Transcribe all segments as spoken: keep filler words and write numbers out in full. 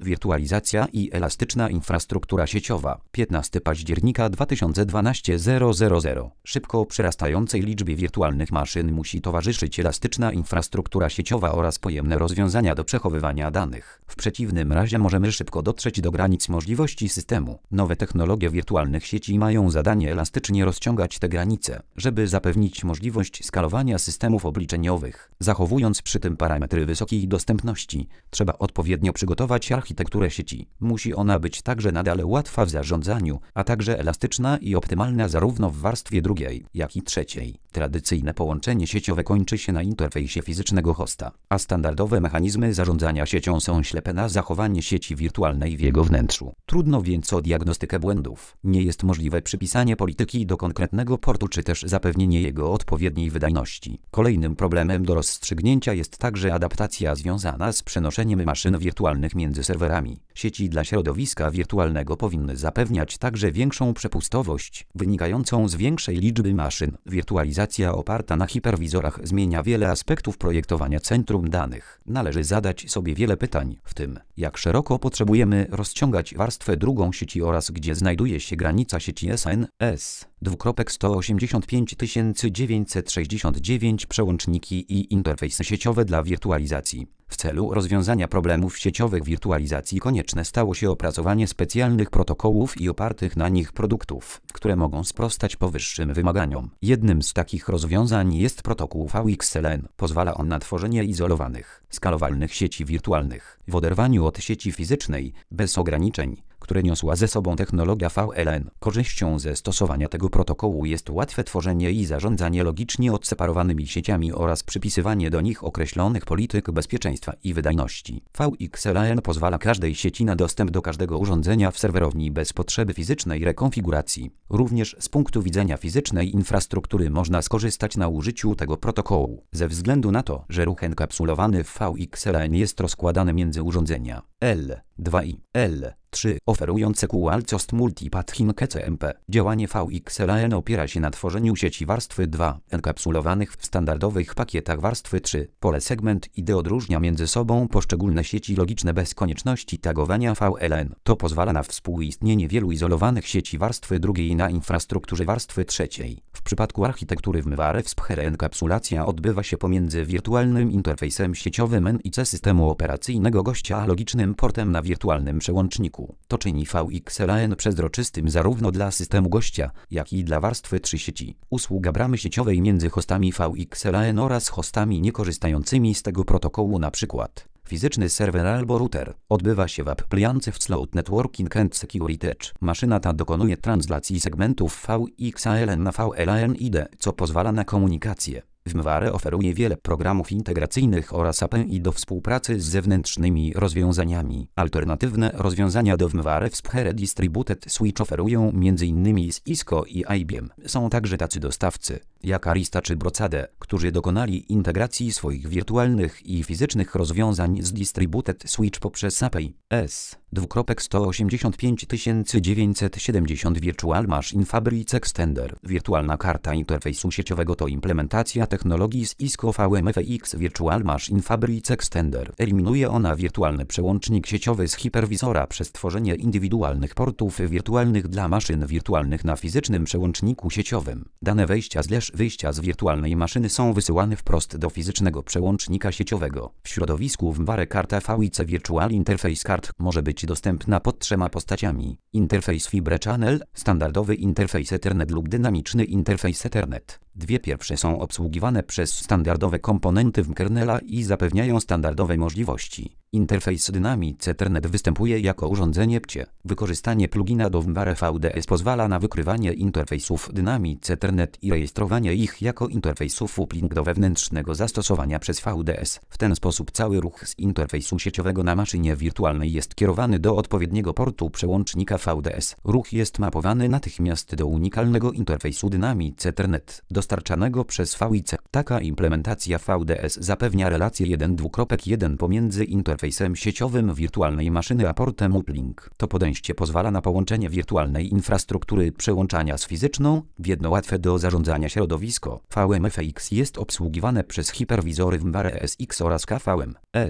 Wirtualizacja i elastyczna infrastruktura sieciowa. piętnastego października dwa tysiące dwunastego. Szybko przyrastającej liczbie wirtualnych maszyn musi towarzyszyć elastyczna infrastruktura sieciowa oraz pojemne rozwiązania do przechowywania danych. W przeciwnym razie możemy szybko dotrzeć do granic możliwości systemu. Nowe technologie wirtualnych sieci mają zadanie elastycznie rozciągać te granice, żeby zapewnić możliwość skalowania systemów obliczeniowych. Zachowując przy tym parametry wysokiej dostępności, trzeba odpowiednio przygotować architekturę sieci. Musi ona być także nadal łatwa w zarządzaniu, a także elastyczna i optymalna zarówno w warstwie drugiej, jak i trzeciej. Tradycyjne połączenie sieciowe kończy się na interfejsie fizycznego hosta, a standardowe mechanizmy zarządzania siecią są ślepe na zachowanie sieci wirtualnej w jego wnętrzu. Trudno więc o diagnostykę błędów. Nie jest możliwe przypisanie polityki do konkretnego portu czy też zapewnienie jego odpowiedniej wydajności. Kolejnym problemem do rozstrzygnięcia jest także adaptacja związana z przenoszeniem maszyn wirtualnych między serwerami. Sieci dla środowiska wirtualnego powinny zapewniać także większą przepustowość, wynikającą z większej liczby maszyn. Wirtualizacja oparta na hiperwizorach zmienia wiele aspektów projektowania centrum danych. Należy zadać sobie wiele pytań, w tym jak szeroko potrzebujemy rozciągać warstwę drugą sieci oraz gdzie znajduje się granica sieci S N S. sto osiemdziesiąt pięć tysięcy dziewięćset sześćdziesiąt dziewięć przełączniki i interfejsy sieciowe dla wirtualizacji. W celu rozwiązania problemów sieciowych wirtualizacji konieczne stało się opracowanie specjalnych protokołów i opartych na nich produktów, które mogą sprostać powyższym wymaganiom. Jednym z takich rozwiązań jest protokół V X L N. Pozwala on na tworzenie izolowanych, skalowalnych sieci wirtualnych w oderwaniu od sieci fizycznej, bez ograniczeń, które niosła ze sobą technologia V L N. Korzyścią ze stosowania tego protokołu jest łatwe tworzenie i zarządzanie logicznie odseparowanymi sieciami oraz przypisywanie do nich określonych polityk bezpieczeństwa i wydajności. V X L N pozwala każdej sieci na dostęp do każdego urządzenia w serwerowni bez potrzeby fizycznej rekonfiguracji. Również z punktu widzenia fizycznej infrastruktury można skorzystać na użyciu tego protokołu, ze względu na to, że ruch enkapsulowany w V X L N jest rozkładany między urządzenia L dwa i L trzy oferujące Qualcomm Multipath C M P. Działanie V X L N opiera się na tworzeniu sieci warstwy dwa enkapsulowanych w standardowych pakietach warstwy trzy. Pole segment I D odróżnia między sobą poszczególne sieci logiczne bez konieczności tagowania V L N. To pozwala na współistnienie wielu izolowanych sieci warstwy drugiej na infrastrukturze warstwy trzeciej. W przypadku architektury w Mware Wsphere enkapsulacja odbywa się pomiędzy wirtualnym interfejsem sieciowym N I C systemu operacyjnego gościa a logicznym portem na wirtualnym przełączniku. To czyni V X L N przezroczystym zarówno dla systemu gościa, jak i dla warstwy trzy sieci. Usługa bramy sieciowej między hostami V X L N oraz hostami niekorzystającymi z tego protokołu, np. fizyczny serwer albo router, odbywa się w Appliance Float Networking and Security Edge. Maszyna ta dokonuje translacji segmentów V X L N na V L N I D, co pozwala na komunikację. W Mware oferuje wiele programów integracyjnych oraz A P I do współpracy z zewnętrznymi rozwiązaniami. Alternatywne rozwiązania do Mware Wsphere Distributed Switch oferują m.in. Cisco i I B M. Są także tacy dostawcy, jak Arista czy Brocade, którzy dokonali integracji swoich wirtualnych i fizycznych rozwiązań z Distributed Switch poprzez A P I. S sto osiemdziesiąt pięć tysięcy dziewięćset siedemdziesiąt Virtual Machine Fabric Extender. Wirtualna karta interfejsu sieciowego to implementacja technologii z Cisco V M F X Virtual Machine Fabric Extender. Eliminuje ona wirtualny przełącznik sieciowy z hiperwizora przez tworzenie indywidualnych portów wirtualnych dla maszyn wirtualnych na fizycznym przełączniku sieciowym. Dane wejścia slash wyjścia z wirtualnej maszyny są wysyłane wprost do fizycznego przełącznika sieciowego. W środowisku w Mware karta V I C Virtual Interface Card może być dostępna pod trzema postaciami: interfejs Fibre Channel, standardowy interfejs Ethernet lub dynamiczny interfejs Ethernet. Dwie pierwsze są obsługiwane przez standardowe komponenty w kernela i zapewniają standardowe możliwości. Interfejs Dynamic Ethernet występuje jako urządzenie P C I E. Wykorzystanie plugina do Mware V D S pozwala na wykrywanie interfejsów Dynamic Ethernet i rejestrowanie ich jako interfejsów uplink do wewnętrznego zastosowania przez V D S. W ten sposób cały ruch z interfejsu sieciowego na maszynie wirtualnej jest kierowany do odpowiedniego portu przełącznika V D S. Ruch jest mapowany natychmiast do unikalnego interfejsu Dynamic Ethernet dostarczanego przez V I C. Taka implementacja V D S zapewnia relację jeden do jeden pomiędzy interfejsem sieciowym wirtualnej maszyny a portem uplink. To podejście pozwala na połączenie wirtualnej infrastruktury przełączania z fizyczną w jedno łatwe do zarządzania środowisko. V M F X jest obsługiwane przez hiperwizory w Mware S X oraz K V M S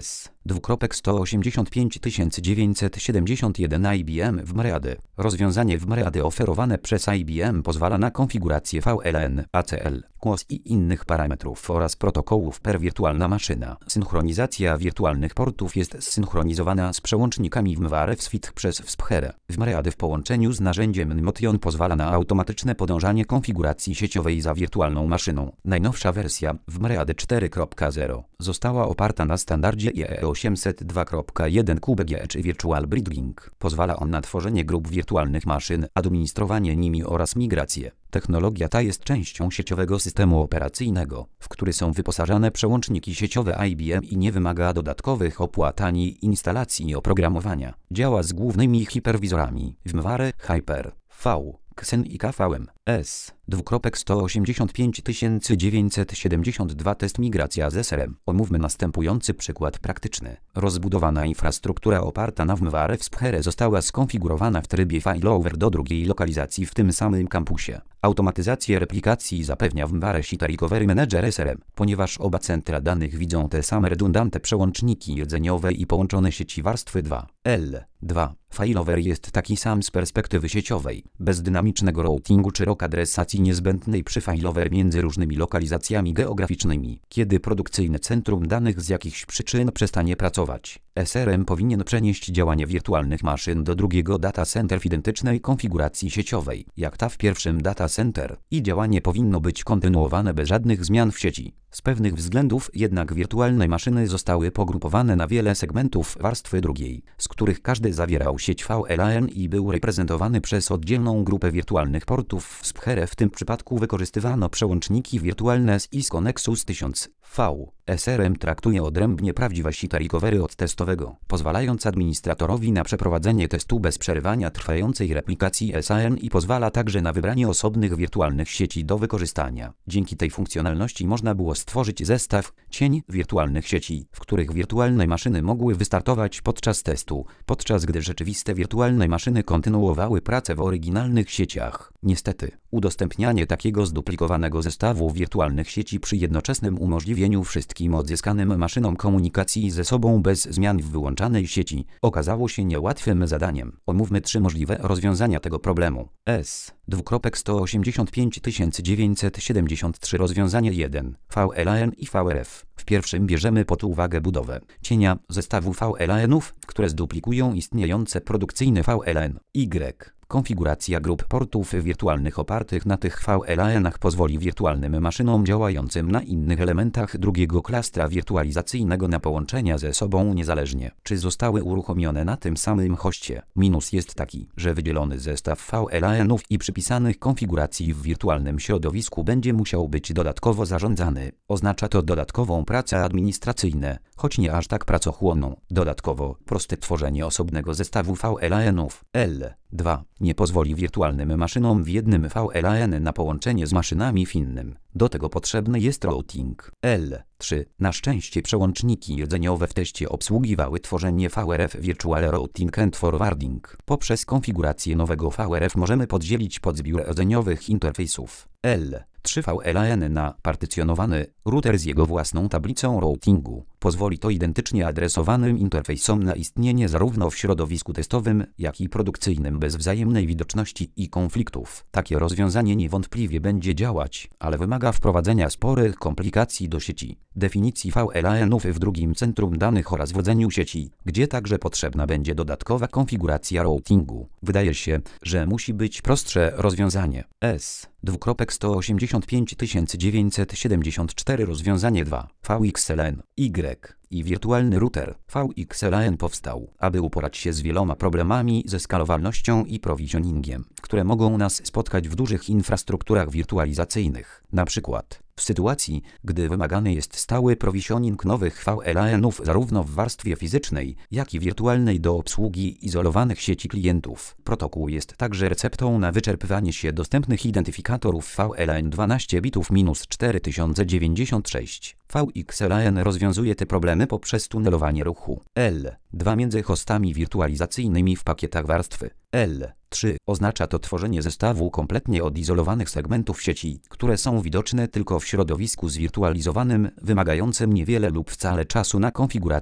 dwukropek sto osiemdziesiąt pięć tysięcy dziewięćset siedemdziesiąt jeden I B M WMRAD. Rozwiązanie WMRAD oferowane przez I B M pozwala na konfigurację V L N, A C L, Q o S i innych parametrów oraz protokołów per wirtualna maszyna. Synchronizacja wirtualnych portów jest zsynchronizowana z przełącznikami WMRAD w Switch przez WSPHERE. WMRAD w połączeniu z narzędziem Motion pozwala na automatyczne podążanie konfiguracji sieciowej za wirtualną maszyną. Najnowsza wersja WMRAD cztery kropka zero została oparta na standardzie I E E osiemset dwa kropka jeden Q B G czy Virtual Bridging. Pozwala on na tworzenie grup wirtualnych maszyn, administrowanie nimi oraz migrację. Technologia ta jest częścią sieciowego systemu operacyjnego, w który są wyposażane przełączniki sieciowe I B M i nie wymaga dodatkowych opłat ani instalacji i oprogramowania. Działa z głównymi hiperwizorami WMRAD, Hyper, V, Xen i K V M S. dwukropek sto osiemdziesiąt pięć tysięcy dziewięćset siedemdziesiąt dwa Test migracja z S R M. Omówmy następujący przykład praktyczny. Rozbudowana infrastruktura oparta na WMRAD WSPHERE została skonfigurowana w trybie failover do drugiej lokalizacji w tym samym kampusie. Automatyzację replikacji zapewnia WMRAD Site Recovery Manager S R M, ponieważ oba centra danych widzą te same redundantne przełączniki rdzeniowe i połączone sieci warstwy dwa L dwa. Failover jest taki sam z perspektywy sieciowej, bez dynamicznego routingu czy rok adresacji niezbędnej przy failover między różnymi lokalizacjami geograficznymi. Kiedy produkcyjne centrum danych z jakichś przyczyn przestanie pracować, S R M powinien przenieść działanie wirtualnych maszyn do drugiego data center w identycznej konfiguracji sieciowej, jak ta w pierwszym data center, i działanie powinno być kontynuowane bez żadnych zmian w sieci. Z pewnych względów jednak wirtualne maszyny zostały pogrupowane na wiele segmentów warstwy drugiej, z których każdy zawierał sieć V L A N i był reprezentowany przez oddzielną grupę wirtualnych portów w WSPHERE. W tym przypadku wykorzystywano przełączniki wirtualne z Cisco Nexus tysiąc V. S R M traktuje odrębnie prawdziwe site recovery od testowego, pozwalając administratorowi na przeprowadzenie testu bez przerywania trwającej replikacji S A N i pozwala także na wybranie osobnych wirtualnych sieci do wykorzystania. Dzięki tej funkcjonalności można było stworzyć zestaw cień wirtualnych sieci, w których wirtualne maszyny mogły wystartować podczas testu, podczas gdy rzeczywiste wirtualne maszyny kontynuowały pracę w oryginalnych sieciach. Niestety, udostępnianie takiego zduplikowanego zestawu wirtualnych sieci przy jednoczesnym umożliwieniu wszystkim odzyskanym maszynom komunikacji ze sobą bez zmian w wyłączanej sieci okazało się niełatwym zadaniem. Omówmy trzy możliwe rozwiązania tego problemu. S. dwukropek sto osiemdziesiąt pięć tysięcy dziewięćset siedemdziesiąt trzy. Rozwiązanie jeden. V L A N i V R F. W pierwszym bierzemy pod uwagę budowę cienia zestawu V L A N-ów, które zduplikują istniejące produkcyjne V L A N. Y. Konfiguracja grup portów wirtualnych opartych na tych V L A N-ach pozwoli wirtualnym maszynom działającym na innych elementach drugiego klastra wirtualizacyjnego na połączenia ze sobą niezależnie, czy zostały uruchomione na tym samym hoście. Minus jest taki, że wydzielony zestaw V L A N-ów i przypisanych konfiguracji w wirtualnym środowisku będzie musiał być dodatkowo zarządzany. Oznacza to dodatkową pracę administracyjną, choć nie aż tak pracochłonną. Dodatkowo, proste tworzenie osobnego zestawu V L A N-ów. L. dwa. Nie pozwoli wirtualnym maszynom w jednym V L A N na połączenie z maszynami w innym. Do tego potrzebny jest routing. L. trzy. Na szczęście przełączniki rdzeniowe w teście obsługiwały tworzenie V R F Virtual Routing and Forwarding. Poprzez konfigurację nowego V R F możemy podzielić podzbiór rdzeniowych interfejsów L. trzy V L A N na partycjonowany router z jego własną tablicą routingu. Pozwoli to identycznie adresowanym interfejsom na istnienie zarówno w środowisku testowym, jak i produkcyjnym bez wzajemnej widoczności i konfliktów. Takie rozwiązanie niewątpliwie będzie działać, ale wymaga wprowadzenia sporych komplikacji do sieci, definicji V L A N-ów w drugim centrum danych oraz wodzeniu sieci, gdzie także potrzebna będzie dodatkowa konfiguracja routingu. Wydaje się, że musi być prostsze rozwiązanie. S. dwukropek sto osiemdziesiąt pięć tysięcy dziewięćset siedemdziesiąt cztery. Rozwiązanie dwa. V X L N. Y. I wirtualny router V X L N powstał, aby uporać się z wieloma problemami ze skalowalnością i provisioningiem, które mogą nas spotkać w dużych infrastrukturach wirtualizacyjnych. Na przykład w sytuacji, gdy wymagany jest stały provisioning nowych V L A N-ów zarówno w warstwie fizycznej, jak i wirtualnej do obsługi izolowanych sieci klientów. Protokół jest także receptą na wyczerpywanie się dostępnych identyfikatorów V L A N dwanaście bitów minus cztery tysiące dziewięćdziesiąt sześć. V X L N rozwiązuje te problemy poprzez tunelowanie ruchu L dwa między hostami wirtualizacyjnymi w pakietach warstwy L trzy. Oznacza to tworzenie zestawu kompletnie odizolowanych segmentów sieci, które są widoczne tylko w środowisku zwirtualizowanym, wymagającym niewiele lub wcale czasu na konfigurację.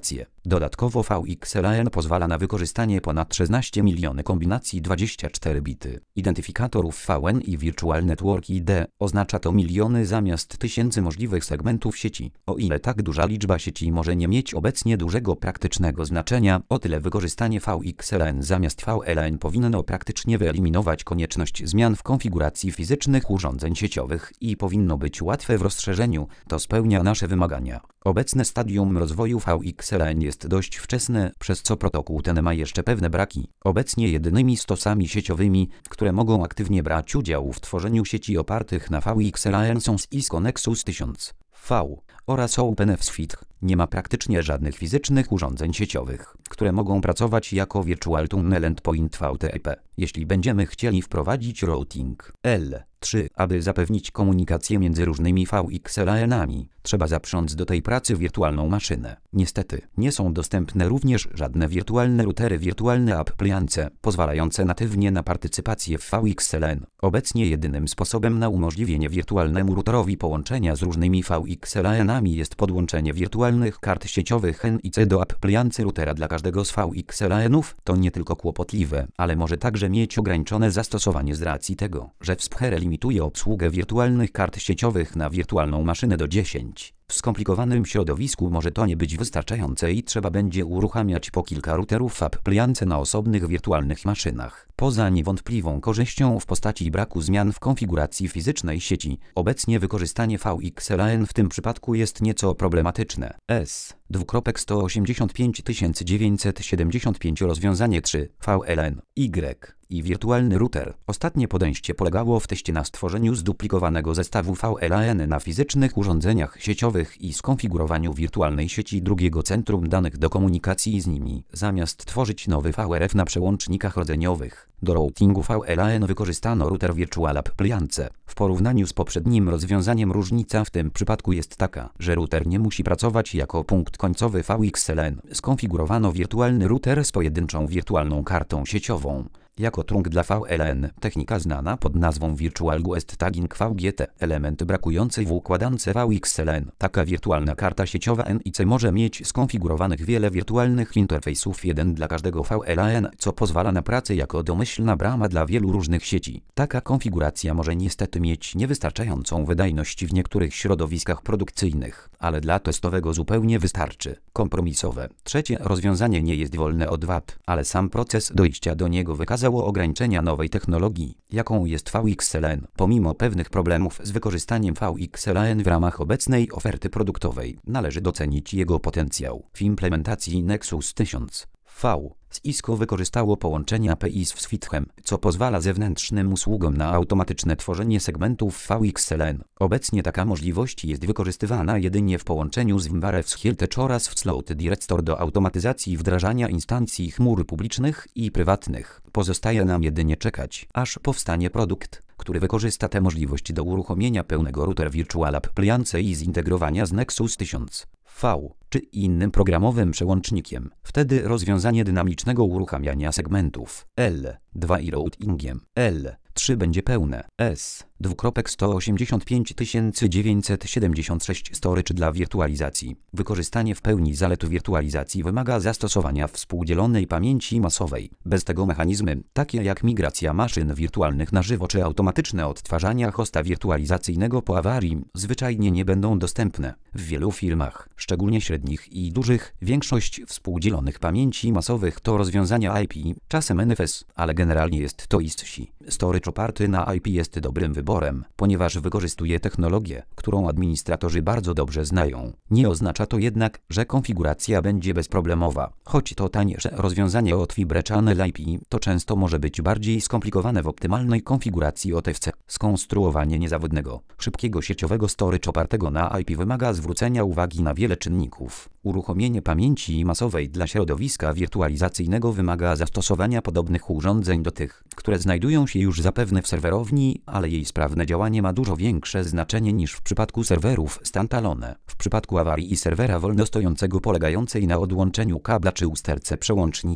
Dodatkowo V X L A N pozwala na wykorzystanie ponad szesnaście miliony kombinacji dwadzieścia cztery bity. Identyfikatorów V N i Virtual Network I D oznacza to miliony zamiast tysięcy możliwych segmentów sieci. O ile tak duża liczba sieci może nie mieć obecnie dużego praktycznego znaczenia, o tyle wykorzystanie V X L A N zamiast V L A N powinno praktycznie wyeliminować konieczność zmian w konfiguracji fizycznych urządzeń sieciowych i powinno być łatwe w rozszerzeniu. To spełnia nasze wymagania. Obecne stadium rozwoju V X L A N jest dość wczesne, przez co protokół ten ma jeszcze pewne braki. Obecnie jedynymi stosami sieciowymi, które mogą aktywnie brać udział w tworzeniu sieci opartych na V X L A N są Cisco Nexus tysiąc V oraz OpenFSFIT. Nie ma praktycznie żadnych fizycznych urządzeń sieciowych, które mogą pracować jako Virtual Tunnel Endpoint V T P. Jeśli będziemy chcieli wprowadzić routing L trzy, aby zapewnić komunikację między różnymi V X L A N-ami, trzeba zaprząc do tej pracy wirtualną maszynę. Niestety, nie są dostępne również żadne wirtualne routery, wirtualne appliance, pozwalające natywnie na partycypację w V X L A N. Obecnie jedynym sposobem na umożliwienie wirtualnemu routerowi połączenia z różnymi V X L A N-ami jest podłączenie wirtualnych kart sieciowych N I C do appliance routera dla każdego z V X L A N-ów. To nie tylko kłopotliwe, ale może także mieć ograniczone zastosowanie z racji tego, że W S P H limituje obsługę wirtualnych kart sieciowych na wirtualną maszynę do dziesięciu. W skomplikowanym środowisku może to nie być wystarczające i trzeba będzie uruchamiać po kilka routerów w appliance na osobnych wirtualnych maszynach. Poza niewątpliwą korzyścią w postaci braku zmian w konfiguracji fizycznej sieci, obecnie wykorzystanie V X L A N w tym przypadku jest nieco problematyczne. S sto osiemdziesiąt pięć tysięcy dziewięćset siedemdziesiąt pięć rozwiązanie trzy V L A N Y i wirtualny router. Ostatnie podejście polegało w teście na stworzeniu zduplikowanego zestawu V L A N na fizycznych urządzeniach sieciowych i skonfigurowaniu wirtualnej sieci drugiego centrum danych do komunikacji z nimi, zamiast tworzyć nowy V R F na przełącznikach rdzeniowych. Do routingu V L A N wykorzystano router Virtual Appliance. W porównaniu z poprzednim rozwiązaniem różnica w tym przypadku jest taka, że router nie musi pracować jako punkt końcowy V X L A N. Skonfigurowano wirtualny router z pojedynczą wirtualną kartą sieciową jako trunk dla V L A N, technika znana pod nazwą Virtual Guest Tagging V G T, element brakujący w układance V X L A N. Taka wirtualna karta sieciowa N I C może mieć skonfigurowanych wiele wirtualnych interfejsów, jeden dla każdego V L A N, co pozwala na pracę jako domyślna brama dla wielu różnych sieci. Taka konfiguracja może niestety mieć niewystarczającą wydajność w niektórych środowiskach produkcyjnych, ale dla testowego zupełnie wystarczy. Kompromisowe. Trzecie rozwiązanie nie jest wolne od wad, ale sam proces dojścia do niego wykazał ograniczenia nowej technologii, jaką jest V X L A N. Pomimo pewnych problemów z wykorzystaniem V X L A N w ramach obecnej oferty produktowej, należy docenić jego potencjał. W implementacji Nexus tysiąc V Cisco wykorzystało połączenie A P I z FSFIT-em, co pozwala zewnętrznym usługom na automatyczne tworzenie segmentów V X L A N. Obecnie taka możliwość jest wykorzystywana jedynie w połączeniu z VMware FSHILTech oraz w Sloat Direct Store do automatyzacji wdrażania instancji chmur publicznych i prywatnych. Pozostaje nam jedynie czekać, aż powstanie produkt, który wykorzysta tę możliwość do uruchomienia pełnego router Virtual Appliance i zintegrowania z Nexus tysiąc V czy innym programowym przełącznikiem. Wtedy rozwiązanie dynamicznego uruchamiania segmentów L dwa i routingiem L trzy będzie pełne. S sto osiemdziesiąt pięć tysięcy dziewięćset siedemdziesiąt sześć storage dla wirtualizacji. Wykorzystanie w pełni zalet wirtualizacji wymaga zastosowania współdzielonej pamięci masowej. Bez tego mechanizmy, takie jak migracja maszyn wirtualnych na żywo czy automatyczne odtwarzania hosta wirtualizacyjnego po awarii, zwyczajnie nie będą dostępne. W wielu firmach, szczególnie średnich i dużych, większość współdzielonych pamięci masowych to rozwiązania I P, czasem N F S, ale generalnie jest to I S C. Storage oparty na I P jest dobrym wyborem, ponieważ wykorzystuje technologię, którą administratorzy bardzo dobrze znają. Nie oznacza to jednak, że konfiguracja będzie bezproblemowa. Choć to taniejsze rozwiązanie od Fibre Channel I P, to często może być bardziej skomplikowane w optymalnej konfiguracji O T F C. Skonstruowanie niezawodnego, szybkiego sieciowego storage opartego na I P wymaga zwrócenia uwagi na wiele czynników. Uruchomienie pamięci masowej dla środowiska wirtualizacyjnego wymaga zastosowania podobnych urządzeń do tych, które znajdują się już zapewne w serwerowni, ale jej sprawne działanie ma dużo większe znaczenie niż w przypadku serwerów standalone. W przypadku awarii i serwera wolnostojącego polegającej na odłączeniu kabla czy usterce przełącznika,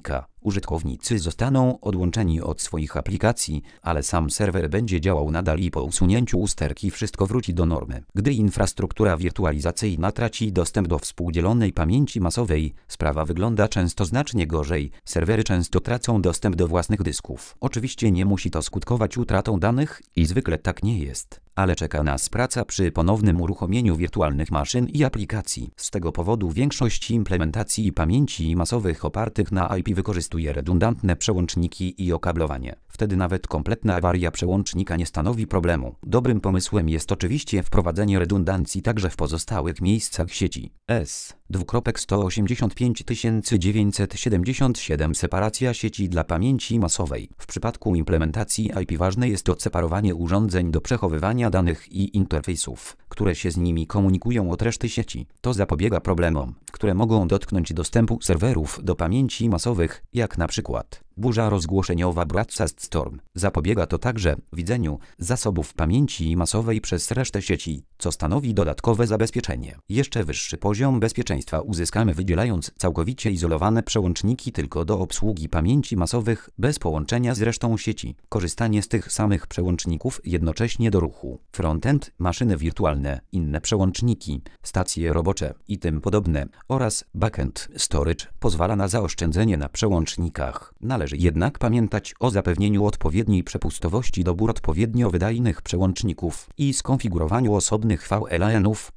Użytkownicy zostaną odłączeni od swoich aplikacji, ale sam serwer będzie działał nadal i po usunięciu usterki wszystko wróci do normy. Gdy infrastruktura wirtualizacyjna traci dostęp do współdzielonej pamięci masowej, sprawa wygląda często znacznie gorzej. Serwery często tracą dostęp do własnych dysków. Oczywiście nie musi to skutkować utratą danych i zwykle tak nie jest, ale czeka nas praca przy ponownym uruchomieniu wirtualnych maszyn i aplikacji. Z tego powodu większość implementacji pamięci masowych opartych na I P wykorzystuje redundantne przełączniki i okablowanie. Wtedy nawet kompletna awaria przełącznika nie stanowi problemu. Dobrym pomysłem jest oczywiście wprowadzenie redundancji także w pozostałych miejscach sieci. S sto osiemdziesiąt pięć tysięcy dziewięćset siedemdziesiąt siedem Separacja sieci dla pamięci masowej. W przypadku implementacji I P ważne jest odseparowanie urządzeń do przechowywania danych i interfejsów, które się z nimi komunikują od reszty sieci. To zapobiega problemom, które mogą dotknąć dostępu serwerów do pamięci masowych, jak na przykład burza rozgłoszeniowa Broadcast Storm. Zapobiega to także widzeniu zasobów pamięci masowej przez resztę sieci, co stanowi dodatkowe zabezpieczenie. Jeszcze wyższy poziom bezpieczeństwa uzyskamy wydzielając całkowicie izolowane przełączniki tylko do obsługi pamięci masowych bez połączenia z resztą sieci. Korzystanie z tych samych przełączników jednocześnie do ruchu. Frontend, maszyny wirtualne, inne przełączniki, stacje robocze i tym podobne oraz backend storage pozwala na zaoszczędzenie na przełącznikach. Należy jednak pamiętać o zapewnieniu odpowiedniej przepustowości, dobór odpowiednio wydajnych przełączników i skonfigurowaniu osobnych V L A N-ów.